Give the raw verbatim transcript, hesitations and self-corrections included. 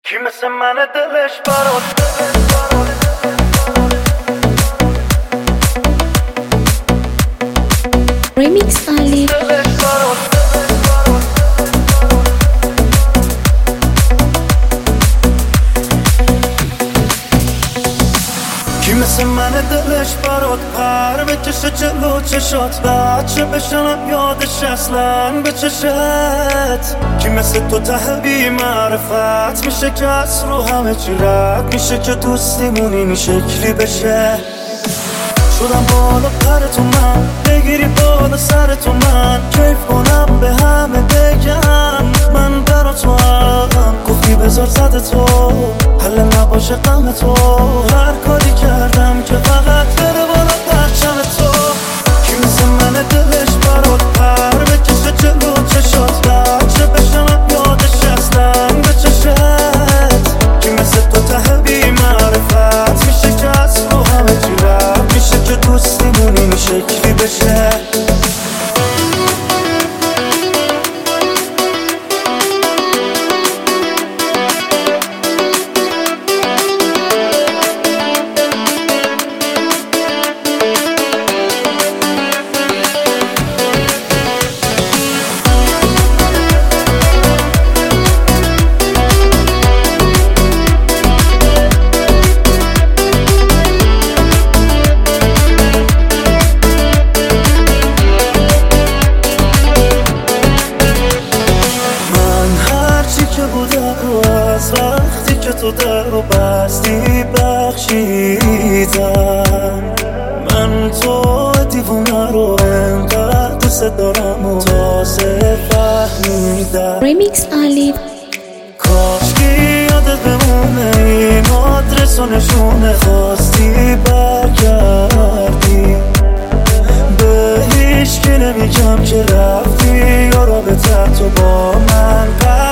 کی مثل من دلش برات Remix Ali. دلش برات کی مثل من دلش برات پر بکشه جلو چشات بچه بشنم یادش اصلا به چشت کی مثل تو ته بی معرفت میشه که از رو همه چی رد میشه که دوستیمون این شکلی بشه شدم بالا پر تو من بگیری بالا سر تو من کیف کنم به همه بگم من برا تو هم گفتی بذار زده تو حل نباشه غم تو هر کاری کردم که فقط بره بالا پرچم تو کی مثل من دلش برات پر بکشه جلو چشات بچه بشنم یادش اصلا به چشت کی مثل تو ته بی معرفت میشه که از رو همه چی رد میشه که دوستیمون این شکلی بشه از وقتی که تو در رو بستی بخشیدم من تو دیوونه رو انقدر دوست دارم و تازه فهمیدم Remix Ali. کاشکی یادت بمونه این آدرس و نشونه خواستی برگردی به هیچ که نمیگم که رفتی یا رابطه تو با من